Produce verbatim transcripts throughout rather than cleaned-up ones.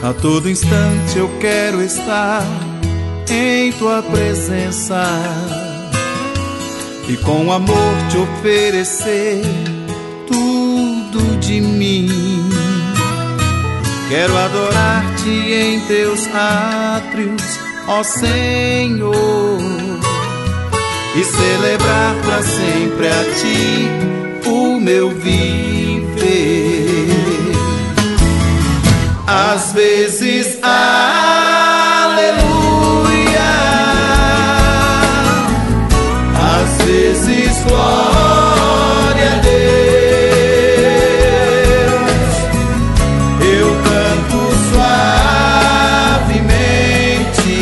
A todo instante eu quero estar em tua presença e com amor te oferecer tudo de mim. Quero adorar-te em teus átrios, ó Senhor, e celebrar para sempre a ti o meu viver. Às vezes, aleluia, às vezes, glória a Deus. Eu canto suavemente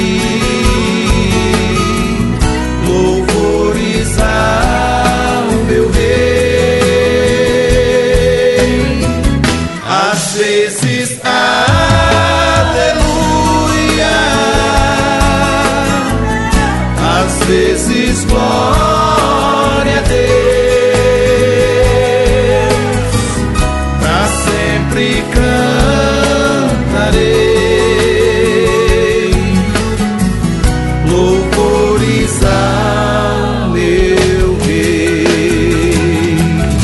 louvores ao meu Rei. Às vezes, aleluia, às vezes, glória a Deus. Pra sempre cantarei louvores ao meu Rei.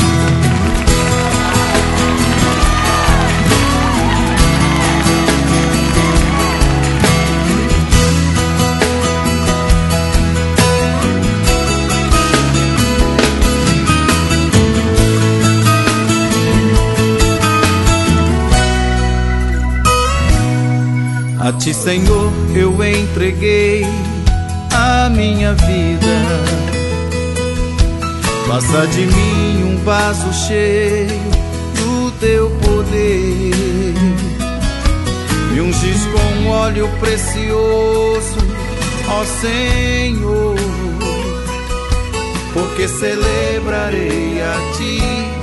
A ti, Senhor, eu entreguei a minha vida. Faça de mim um vaso cheio do teu poder. Me ungis com óleo precioso, ó Senhor, porque celebrarei a ti